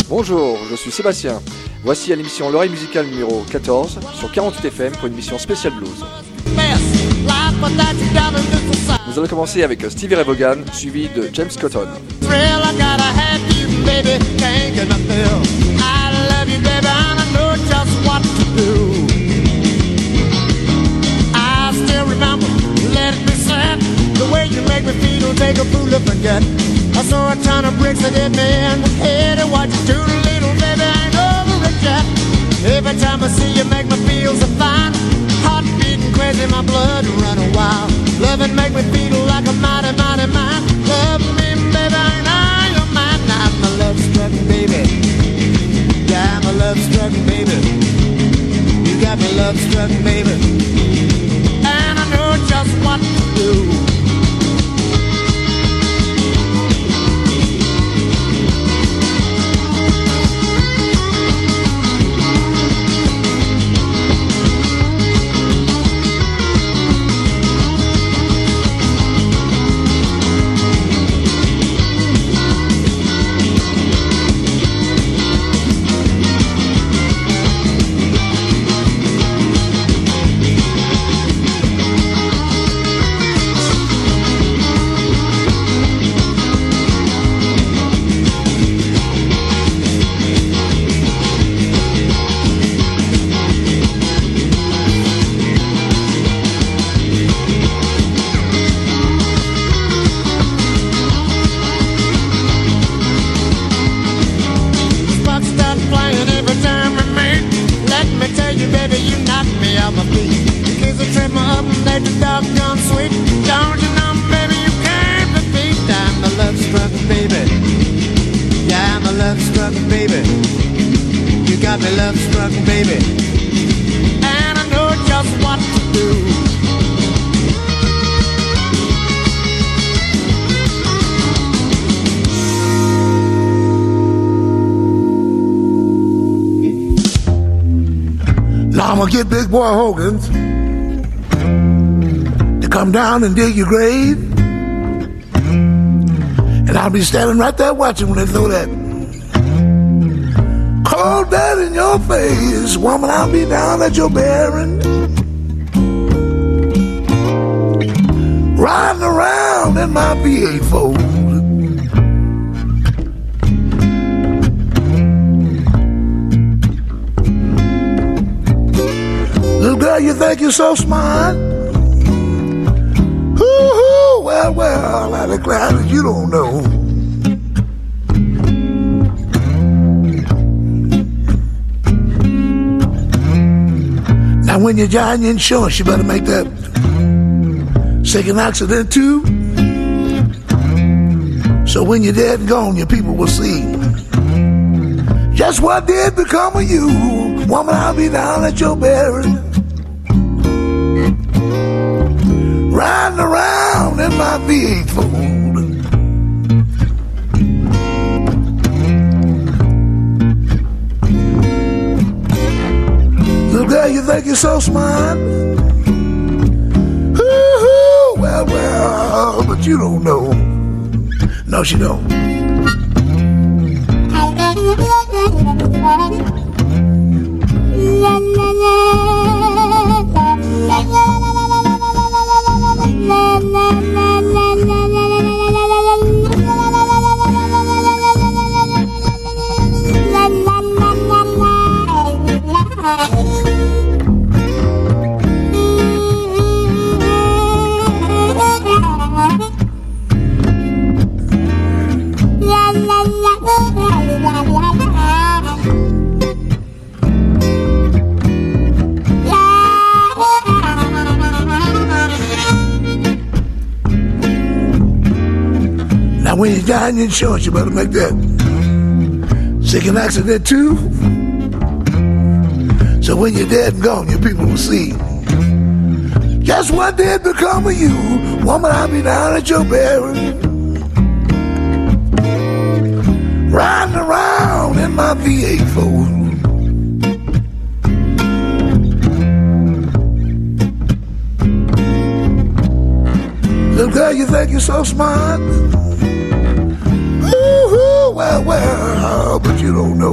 Bonjour, je suis Sébastien. Voici à l'émission L'Oreille Musicale numéro 14 sur 48 FM pour une émission spéciale blues. Nous allons commencer avec Stevie Ray Vaughan, suivi de James Cotton. The way you make me feel don't take a fool to forget. I saw a ton of bricks that hit me in the head. And what you do to little baby, I ain't over it yet. Every time I see you make me feel so fine. Heart beating crazy, my blood running wild. Love and make me feel like a mighty, mighty man. Love me, baby, I know you're mine. I'm a love-struck baby. Yeah, I'm a love-struck baby. You got me love-struck baby. And I know just what to do. I'm gonna get Big Boy Hogan to come down and dig your grave, and I'll be standing right there watching when they throw that cold dead in your face. Woman, I'll be down at your burying, riding around in my V8 Ford. Girl, you think you're so smart? Ooh, well, I declare that you don't know. Now, when you're driving your insurance, you better make that second accident too. So when you're dead and gone, your people will see just what did become of you. Woman, I'll be down at your burial, riding around in my V8 Ford. Little girl, you think you're so smart? Ooh, well, but you don't know. No, she don't. When you die in your insurance, you better make that second accident too. So when you're dead and gone, your people will see just what did become of you. Woman, I'll be down at your burial, riding around in my V8 Ford. Little girl, you think you're so smart? Well, but you don't know.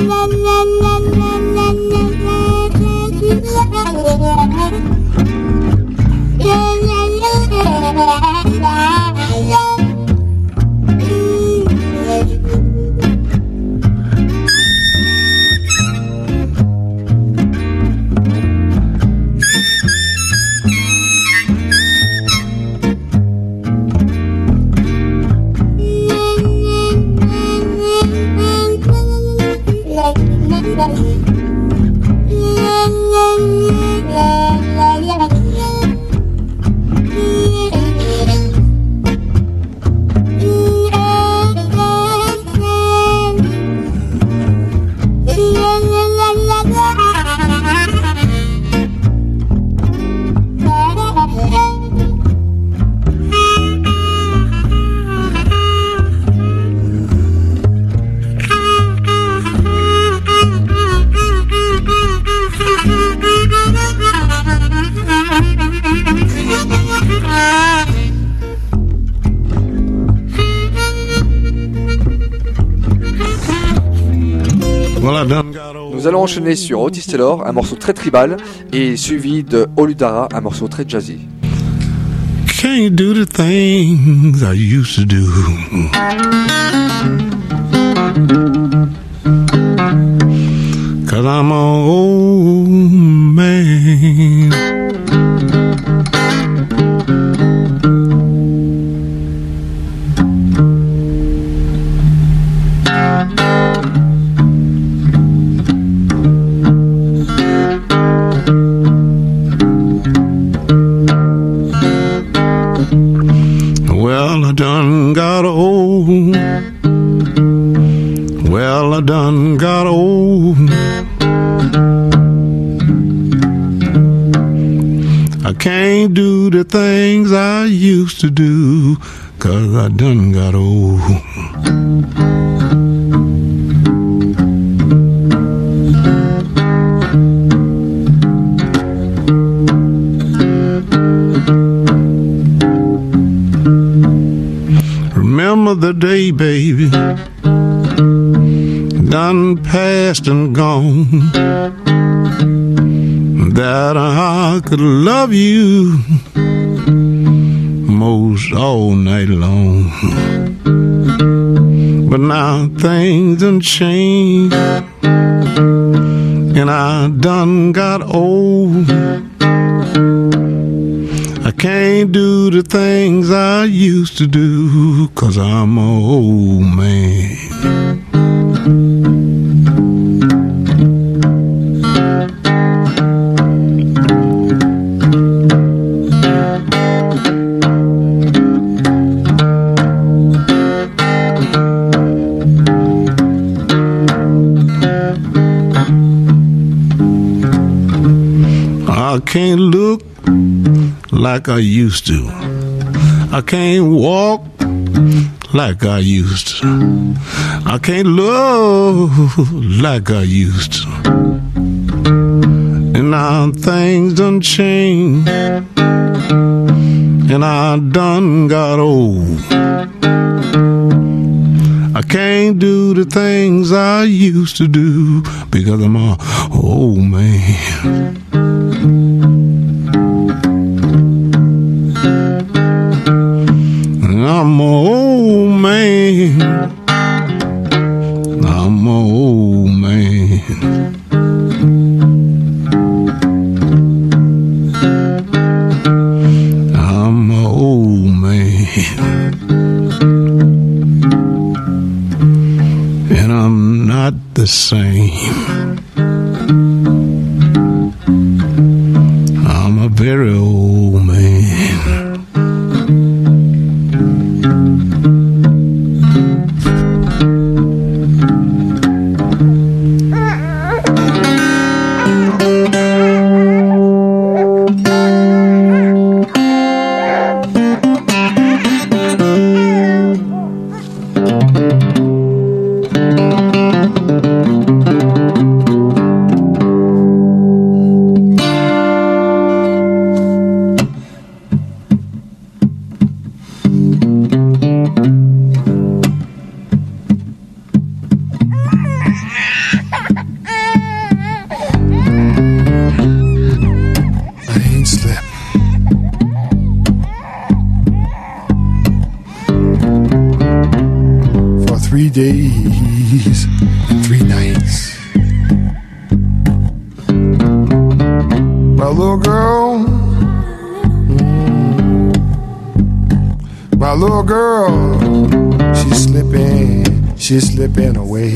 Nous allons enchaîner sur Otis Taylor, un morceau très tribal, et suivi de Oludara, un morceau très jazzy. Can't do the things I used to do. Cause I'm an old man. Well, I done got old. Well, I done got old. I can't do the things I used to do, 'cause I done got old. Remember the day, baby, done past and gone, that I could love you most all night long. But now things done changed, and I done got old. I can't do the things I used to do, 'cause I'm an old man. I can't look like I used to. I can't walk like I used to. I can't love like I used to. And now things done changed, and I done got old. I can't do the things I used to do, because I'm an old man. I'm an old man. I'm an old man. I'm an old man. And I'm not the same. I'm a very old man. days and 3 nights. My little girl, my little girl, she's slipping away.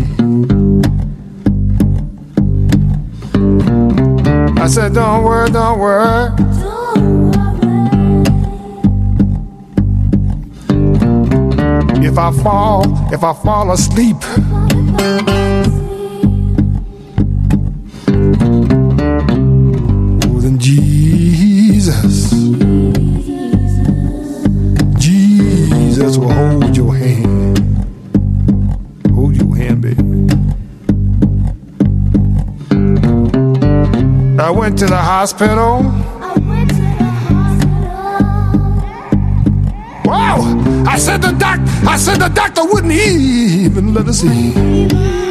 I said, don't worry, don't worry. If I fall asleep, oh, then Jesus will hold your hand. Hold your hand, baby. I went to the hospital. Wow! I said the doctor wouldn't even let us in.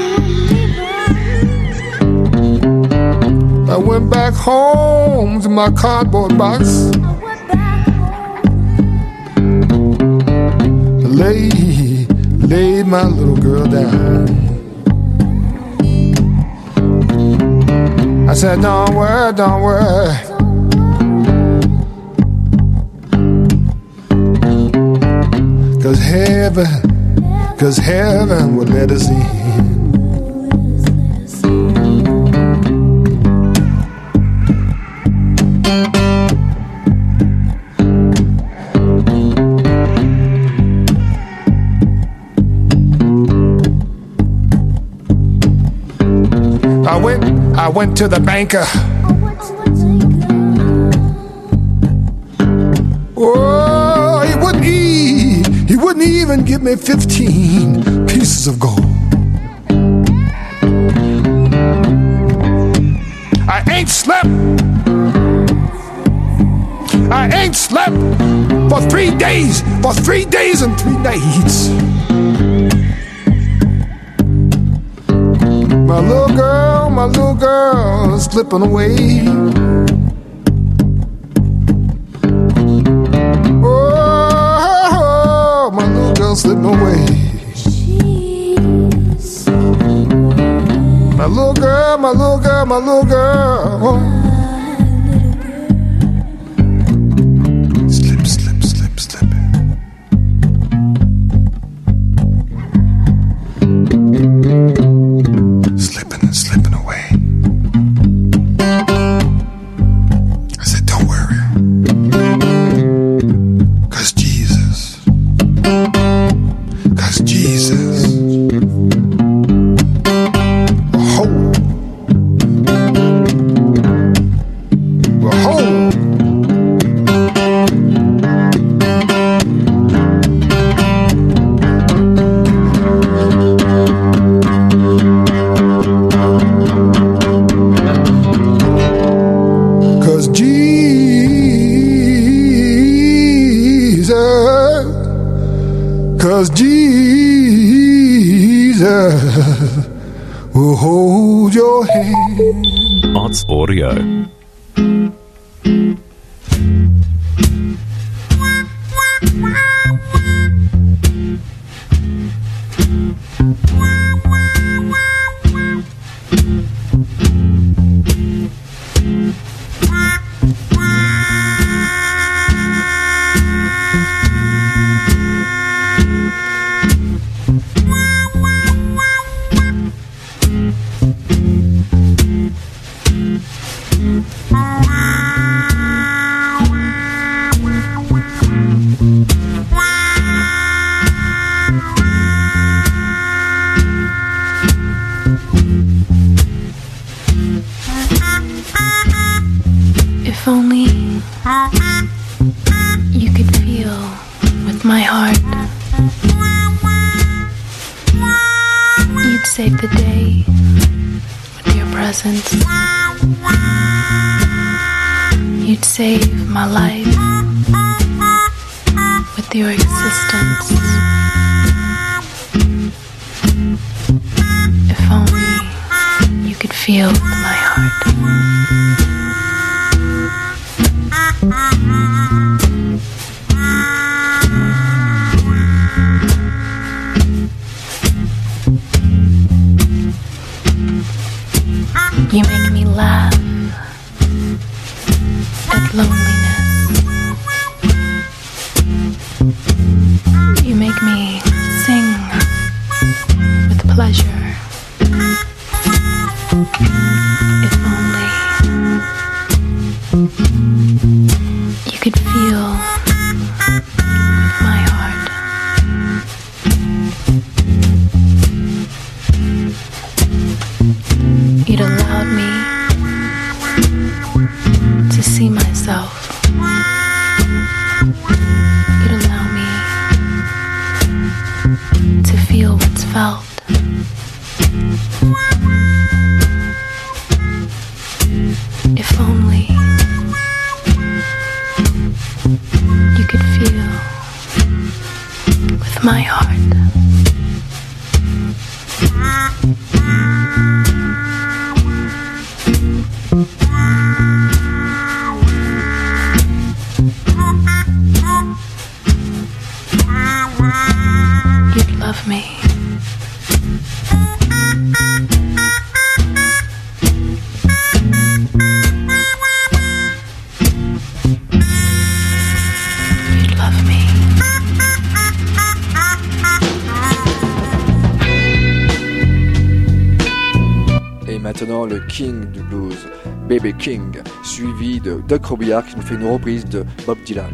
I went back home to my cardboard box. Laid my little girl down. I said, don't worry, don't worry. Cause heaven will let us in. I went to the banker. Oh, he wouldn't even give me 15 pieces of gold. I ain't slept for 3 days, and 3 nights. My little girl is slipping away. Oh, my little girl slipping away. My little girl, my little girl, my little girl. Slip, slip, slip, slip. Slipping away. I said, don't worry. Cause Jesus will hold. Cause Jesus will hold your hand. Arts Audio. If only you could feel with my heart, you'd save the day with your presence. You'd save my life with your existence. If only you could feel with my heart. You make me laugh at loneliness. You make me sing with pleasure. If only you could feel my heart. You'd allowed me to see myself. You'd allow me to feel what's felt. If only you could feel with my heart. You'd love me. You'd love me. Et maintenant le King du blues, B.B. King, suivi de Doug Robillard qui nous fait une reprise de Bob Dylan.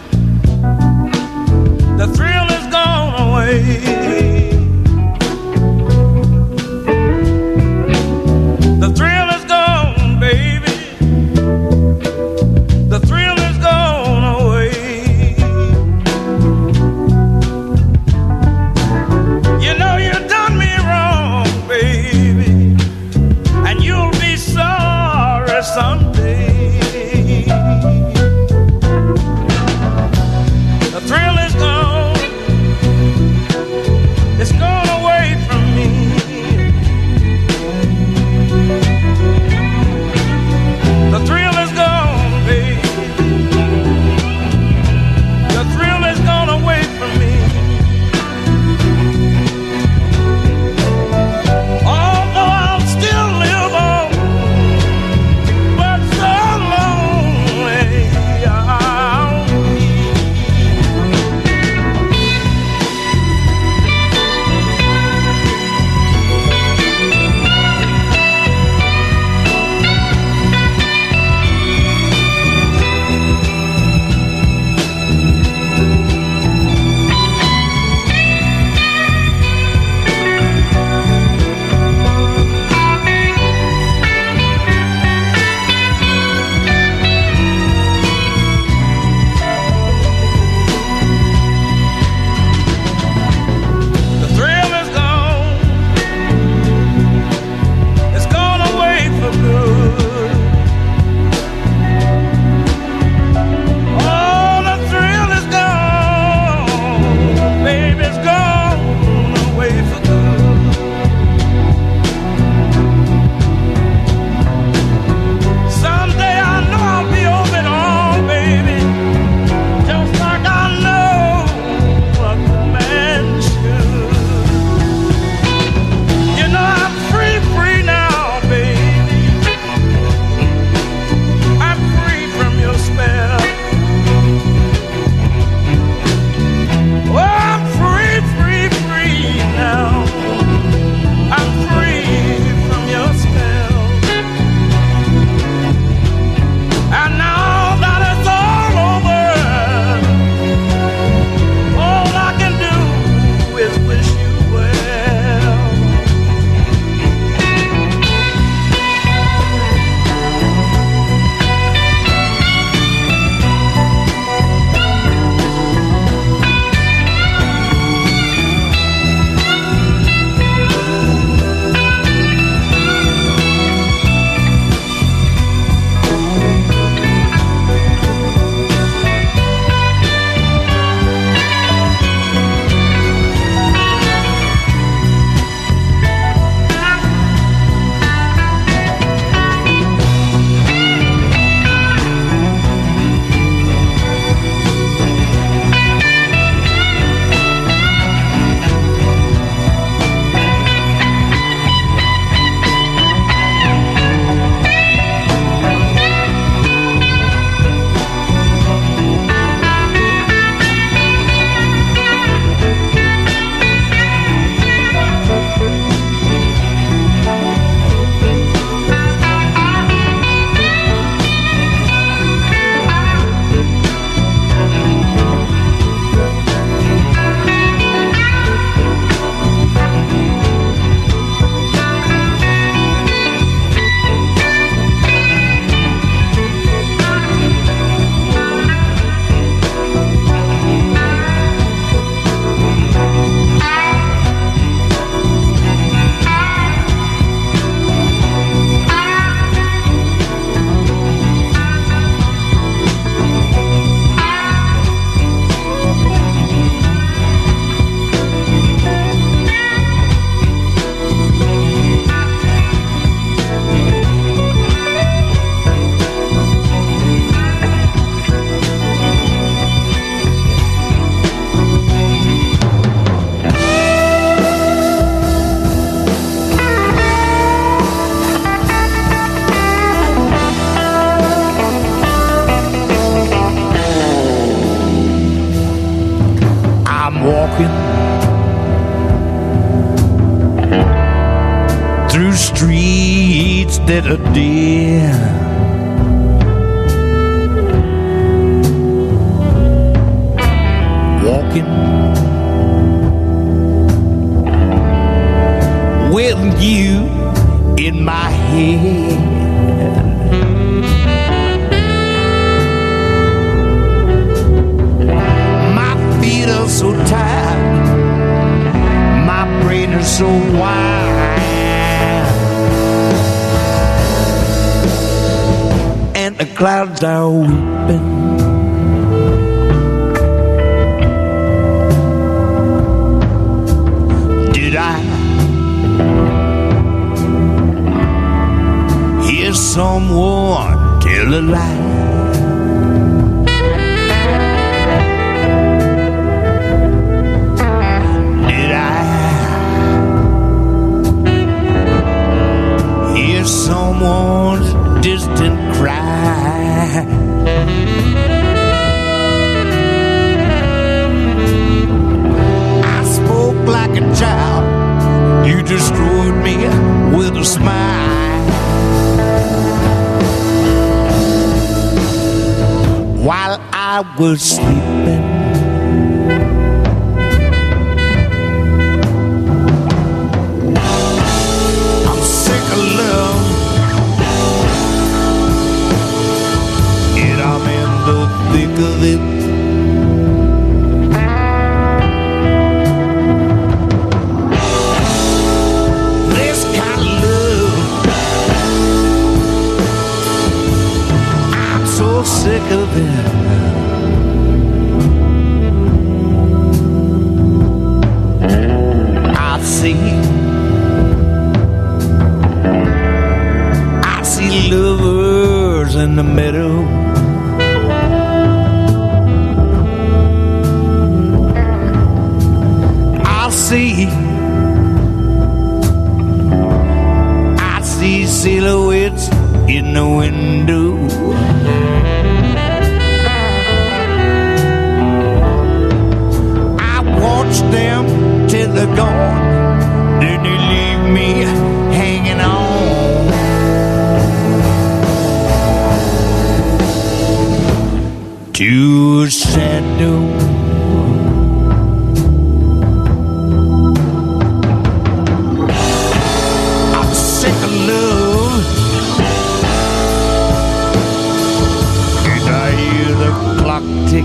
The thrill is gone away. walking through streets that are dead. Walking with you in my head. My feet are so tired, my brain is so wide, and the clouds are weeping. Did I hear someone tell a lie? Did I hear someone's distant cry? I spoke like a child, you destroyed me with a smile. While I was sleeping, I'm sick of love, and I'm in the thick of it. This kind of love, I'm so sick of it. I see lovers in the meadow. I see silhouettes in the window. I watch them till they're gone, then they leave me hanging on to a shadow. I'm sick of love, and I hear the clock tick.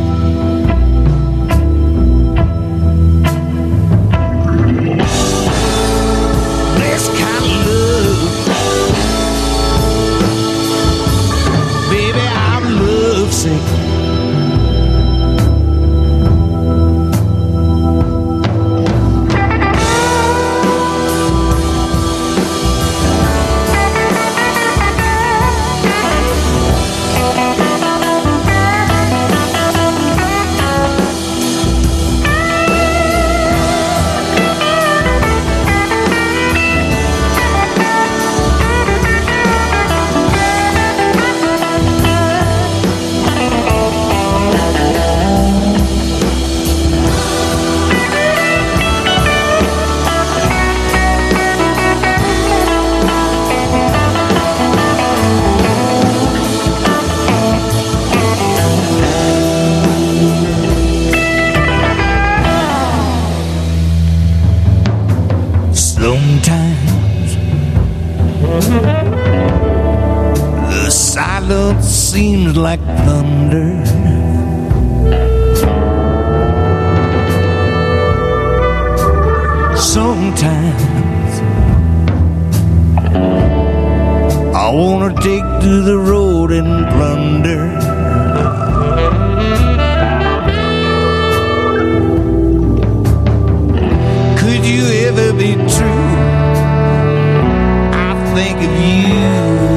Sometimes the silence seems like thunder. Sometimes I wanna take to the road and plunder. Could you ever be true? I think of you,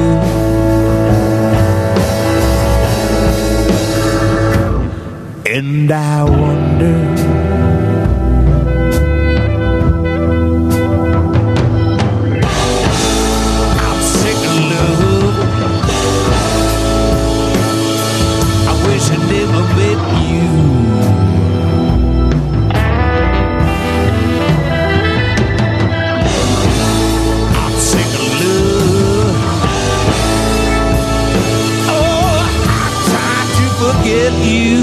and I wonder. I'm sick of love. I wish I never met you. forget you.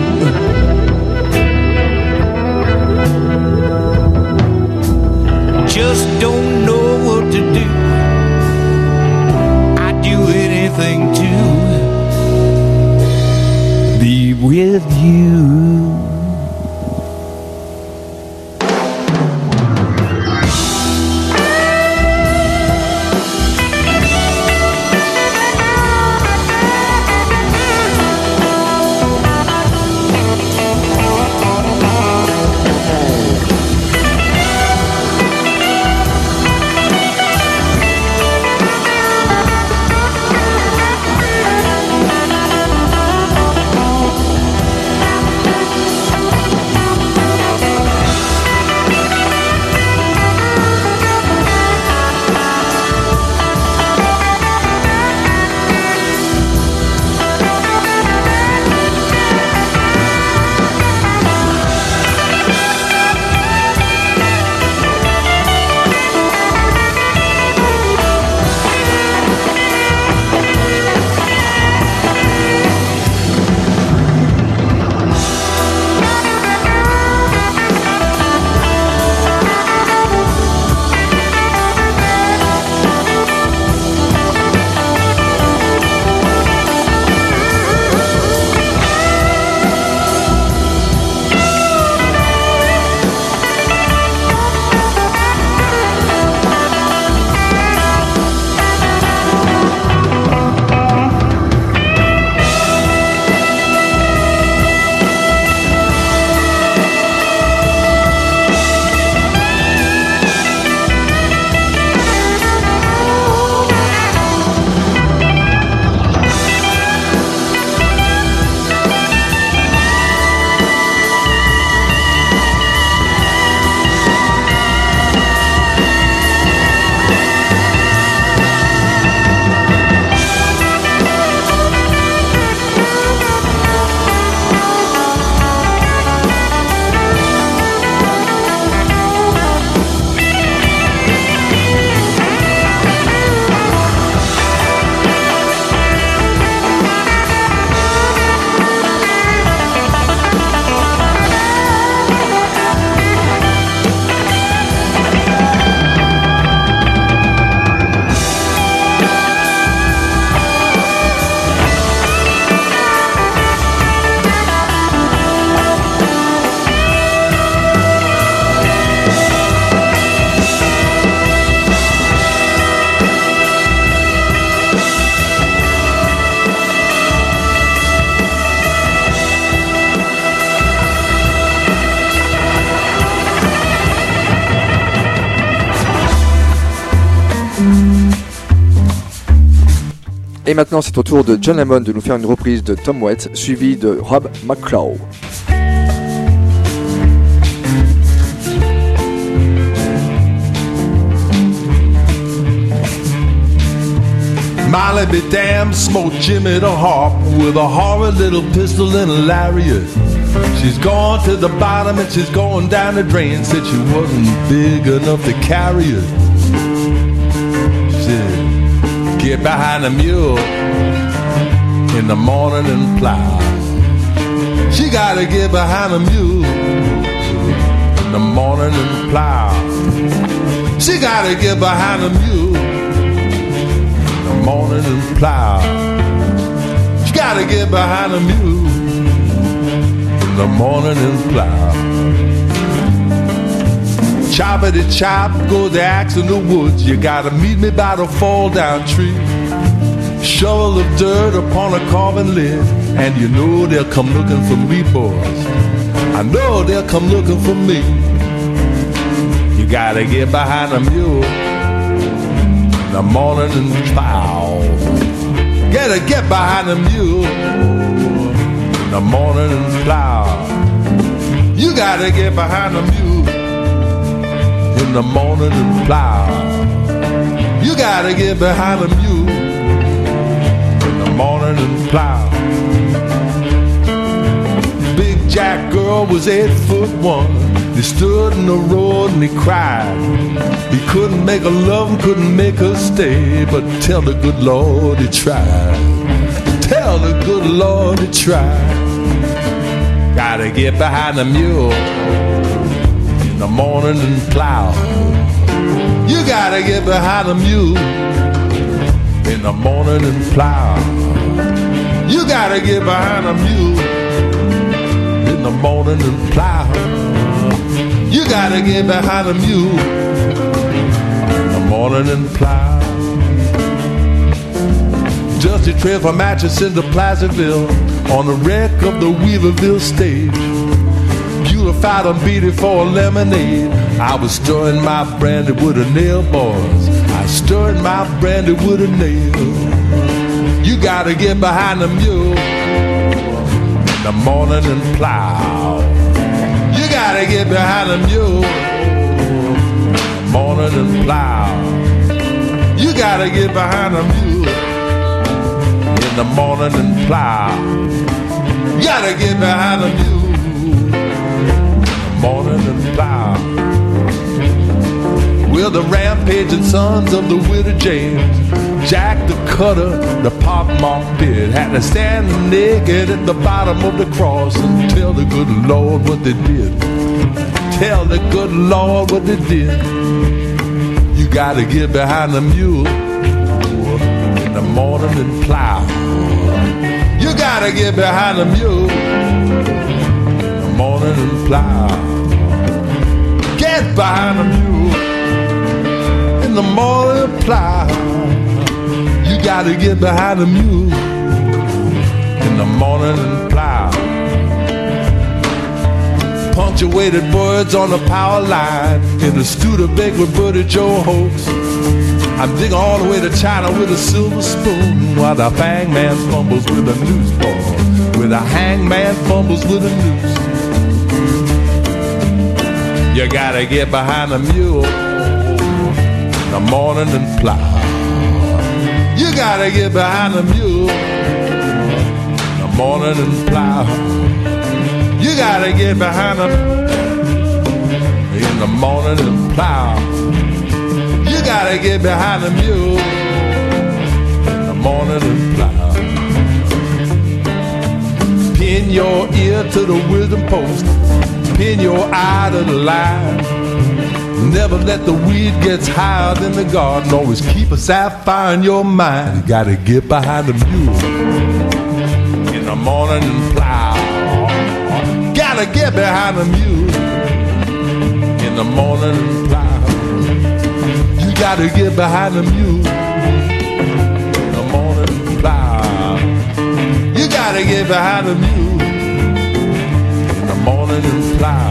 Just don't know what to do. I'd do anything to be with you. Et maintenant, c'est au tour de John Lemon de nous faire une reprise de Tom Waits, suivie de Rob McClough. Molly be damned, smoked Jimmy the harp with a horrid little pistol and a lariat. She's gone to the bottom and she's going down the drain. Said she wasn't big enough to carry it. She said, get behind the mule in the morning and plow. She gotta get behind the mule in the morning and plow. She gotta get behind the mule in the morning and plow. She gotta get behind the mule in the morning and plow. Choppity chop, go the axe in the woods. You gotta meet me by the fall down tree. Shovel of dirt upon a carving lid, and you know they'll come looking for me, boys. I know they'll come looking for me. You gotta get behind a mule in the morning and plow. Gotta get behind a mule in the morning and plow. You gotta get behind a mule in the morning and plow. You gotta get behind a mule in the morning and plow. Big Jack girl was 8'1". He stood in the road and he cried. He couldn't make her love and couldn't make her stay, but tell the good Lord he tried. Tell the good Lord to try. Gotta get behind the mule in the morning and plow. You gotta get behind the mule in the morning and plow. You gotta get behind the mule in the morning and plow. You gotta get behind the mule in the morning and plow. Just a trail from Atchison to Placerville on the wreck of the Weaverville stage. Beautified and beat it for a lemonade. I was stirring my brandy with a nail, boys. I stirred my brandy with a nail. You gotta get behind the mule in the morning and plow. You gotta get behind the mule in the morning and plow. You gotta get behind the mule in the morning and plow. You gotta get behind the mule in the morning and plow. We're the rampaging sons of the widow James. Jack the Cutter, the pockmarked pit, had to stand naked at the bottom of the cross and tell the good Lord what they did. Tell the good Lord what they did. You gotta get behind the mule in the morning and plow. You gotta get behind the mule in the morning and plow. Get behind the mule in the morning and plow. You gotta get behind the mule in the morning and plow. Punctuated words on the power line in the Studebaker Buddy Joe hoax. I'm digging all the way to China with a silver spoon while the hangman fumbles with a noose, boy. With a hangman fumbles with a noose. You gotta get behind the mule in the morning and plow. You gotta get behind the mule in the morning and plow. You gotta get behind them in the morning and plow. You gotta get behind the mule in the morning and plow. Pin your ear to the wisdom post. Pin your eye to the line. Never let the weed get higher than the garden. Always keep a sapphire in your mind. You gotta get behind the mule in the morning and plow. Gotta get behind the mule in the morning and plow. You gotta get behind the mule in the morning and plow. You gotta get behind the mule in the morning and plow.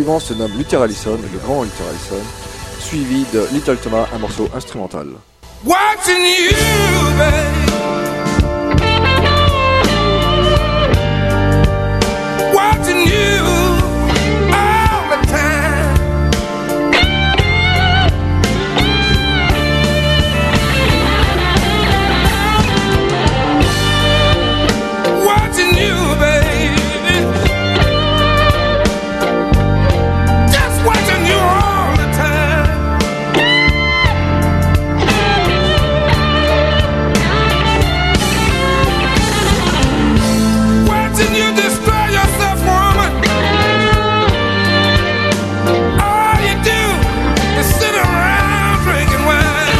suivant se nomme Luther Allison, le grand Luther Allison, suivi de Little Thomas, un morceau instrumental. Watching you, babe. Watching you all the time. Watching you, baby. Just watching you all the time. Watching you destroy yourself, woman. All you do is sit around drinking wine.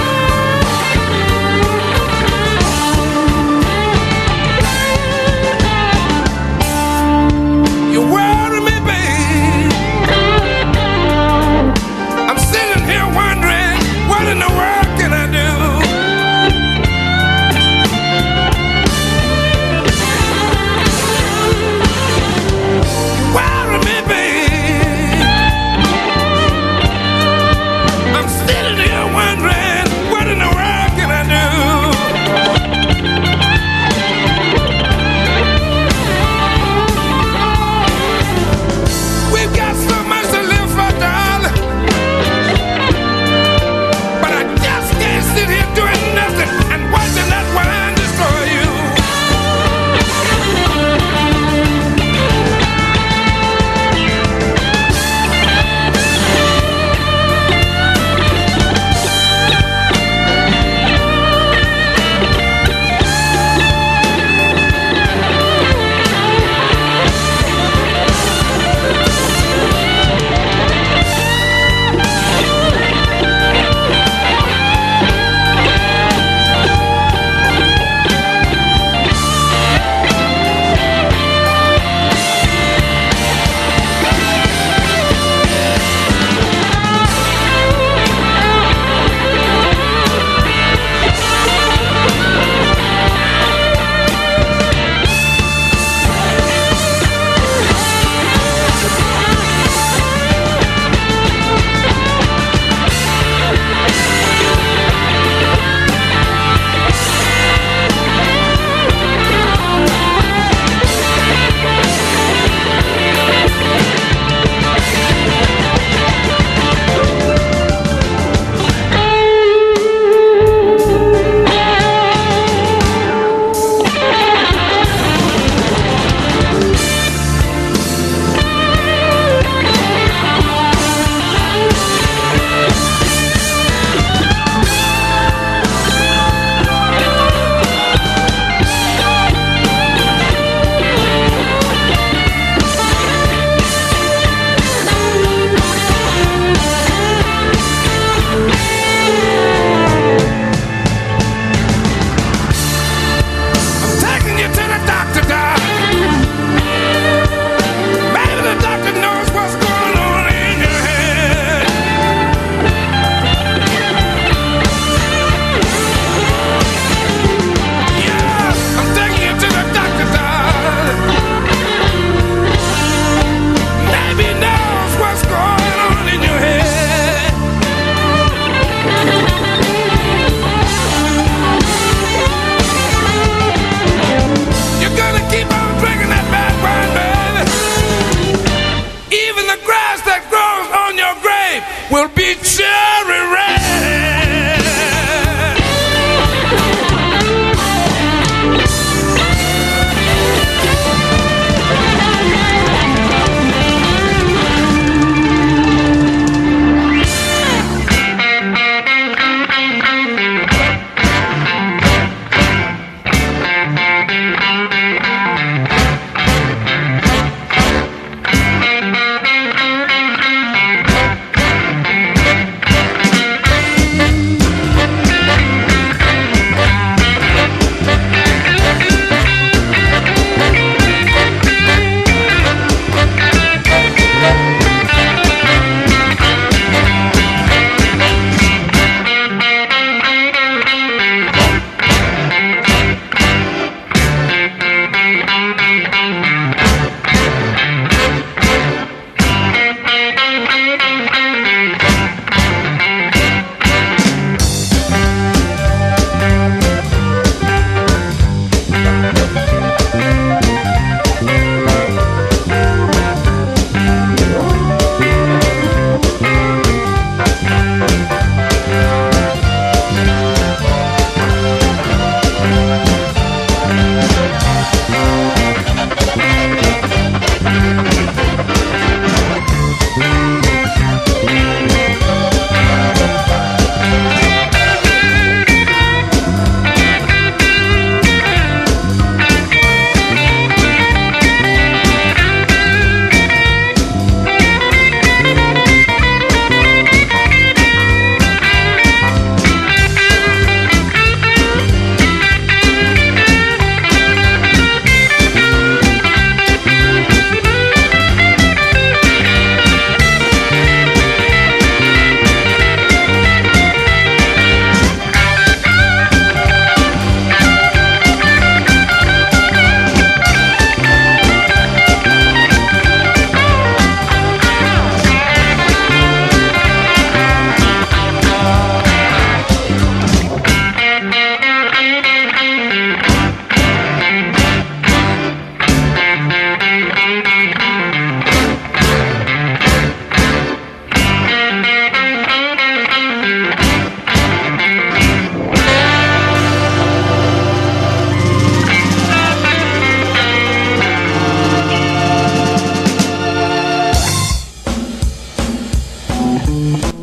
You worry me, babe. I'm sitting here wondering, what in the world can I do? Worry me, babe. I'm sitting here wondering, what in the world can I do? We've got so much to live for, darling, but I just can't sit here doing nothing and watching that wine destroy you. I'm taking you to the doctor, darling. Maybe the doctor knows what's going on in your head. Yeah, I'm taking you to the doctor, darling. Maybe he knows what's going on in your head. You're gonna keep on drinking that bad wine, baby. Even the grass that grows on your grave will be cherry red.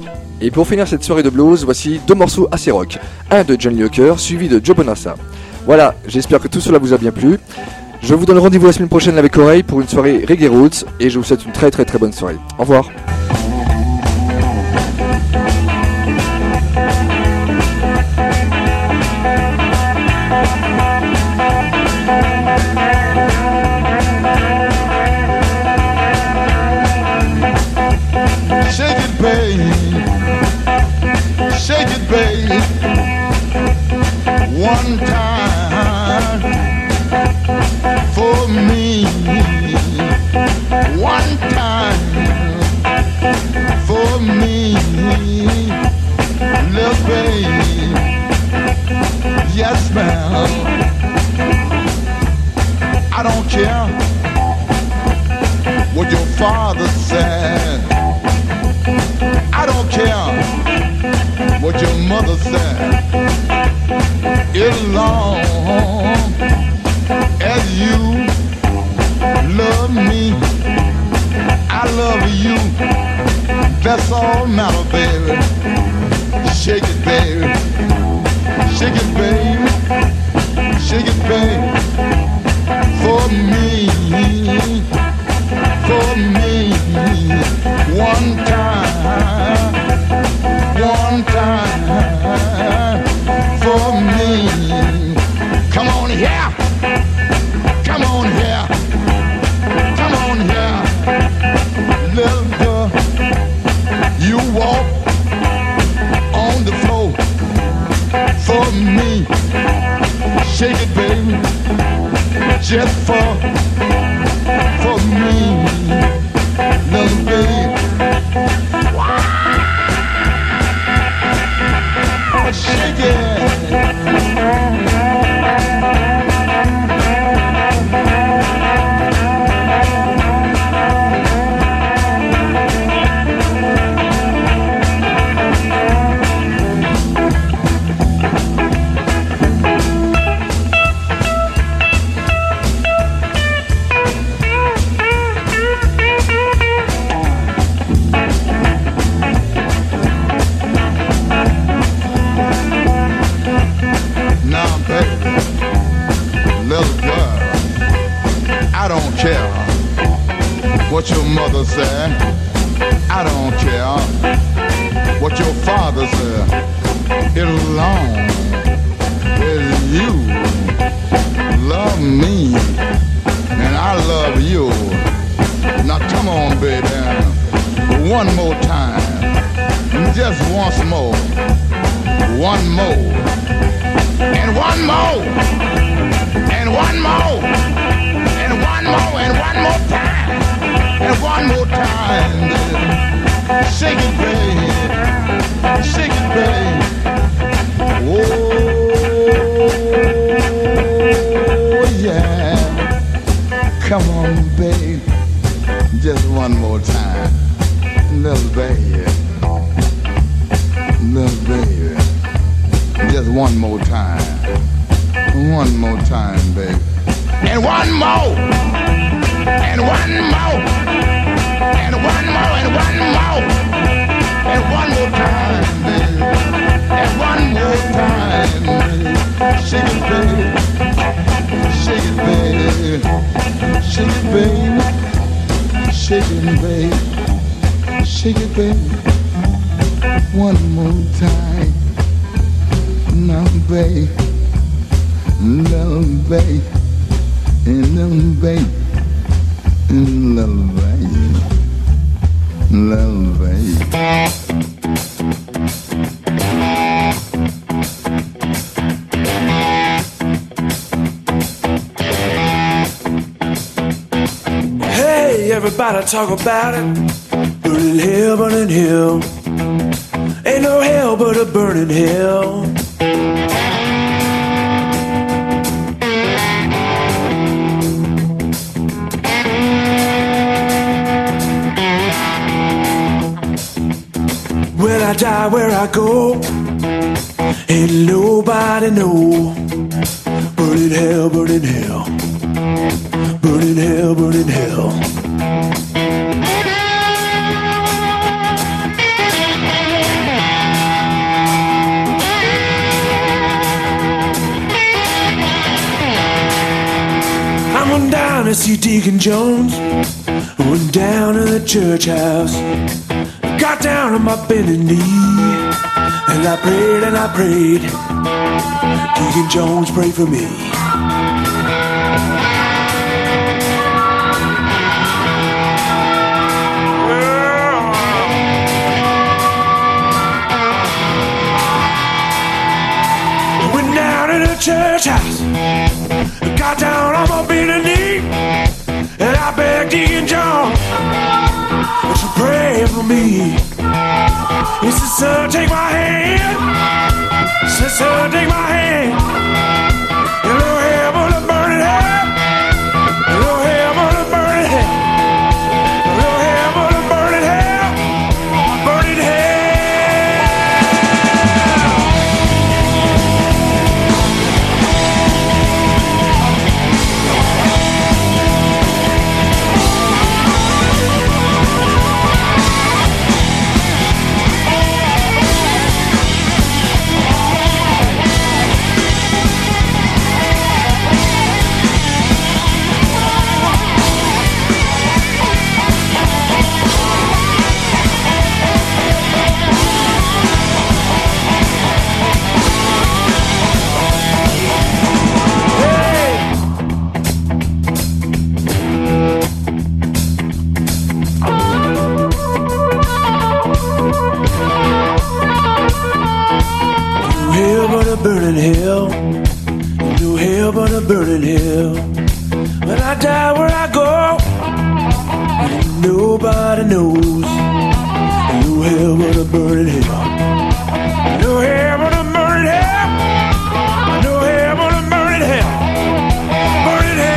Et pour finir cette soirée de blues, voici 2 morceaux assez rock. Un de John Lee Hooker, suivi de Joe Bonamassa. Voilà, j'espère que tout cela vous a bien plu. Je vous donne rendez-vous la semaine prochaine avec Oreille pour une soirée Reggae Roots et je vous souhaite une très très très bonne soirée. Au revoir. Shake it, babe. Shake it, babe. One time for me. One time for me. Little babe. Yes, ma'am. I don't care what your father said. I don't care what your mother said. As long as you love me, I love you. That's all matter, baby. Shake it, baby. Shake it, baby. Shake it, baby. For me. For me. One time for me. Come on here, come on here, come on here, little girl. You walk on the floor for me. Shake it, baby, just for me, little baby. Shake it. What your mother said, I don't care what your father said. As long as you love me and I love you. Now come on, baby, one more time, just once more, one more, and one more, and one more, and one more, and one more time. And one more time, baby. Shake it, baby. Shake it, baby. Oh, yeah. Come on, baby. Just one more time. Little baby. Little baby. Just one more time. One more time, baby. And one more. And one more, and one more, and one more, and one more time, baby, and one more time, baby. Shake it, baby, shake it, baby, shake it, baby, shake it, baby, shake it, baby. One more time, now, baby, little baby, and little baby. Little baby, little baby. Hey, everybody talk about it. Burning hell, burning hell. Ain't no hell but a burning hell. When I die, where I go, ain't nobody know. Burning hell, burning hell, burning hell, burning hell. to see Deacon Jones. Went down to the church house. Got down on my bended knee. And I prayed and I prayed. Deacon Jones, pray for me. Went down to the church house. Got down on my bended knee. And I begged Deacon Jones to pray for me. He said, son, take my hand. He said, son, take my hand. Your little hair on the burning hair. Your little hair on the burning hair. Your little hair on the burning hair. Burning hair. Burning hell, no hell but a burning hell. When I die, where I go, and nobody knows. No hell but a burning hell, no hell but a burning hell, no hell but a burning hell, burning hell.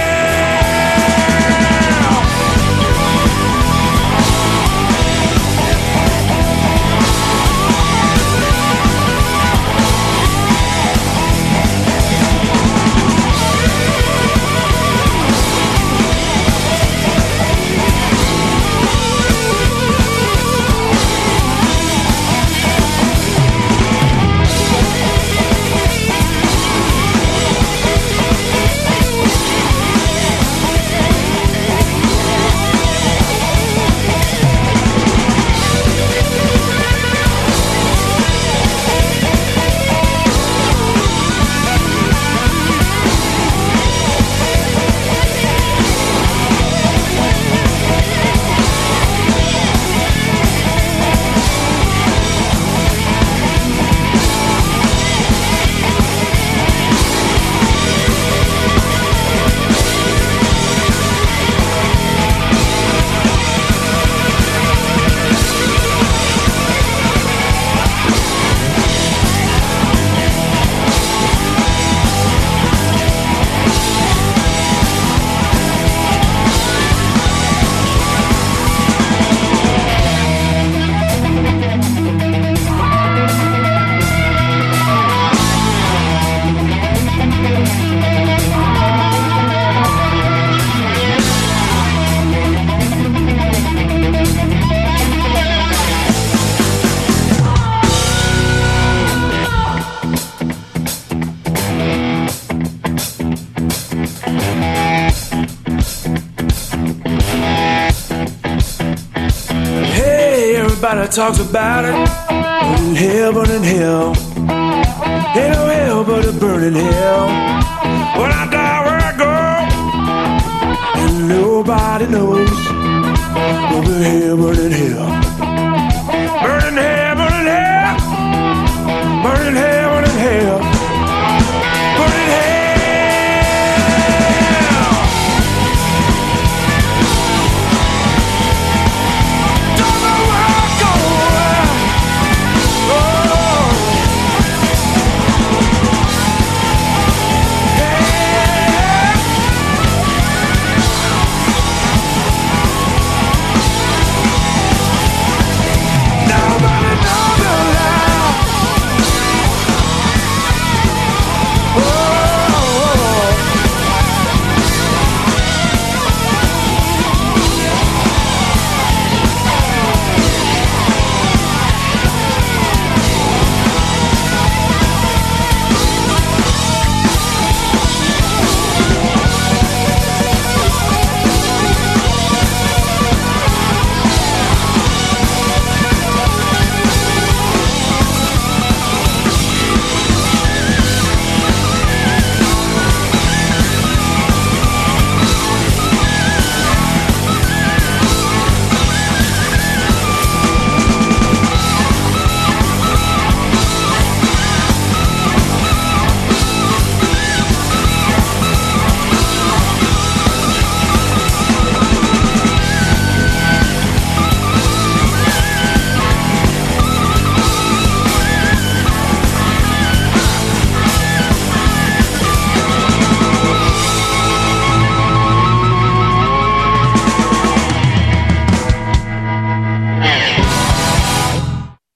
Everybody talks about it. Burning hell, burning hell. Ain't no hell but a burning hell. When I die, where I go, and nobody knows. Burning hell, burning hell.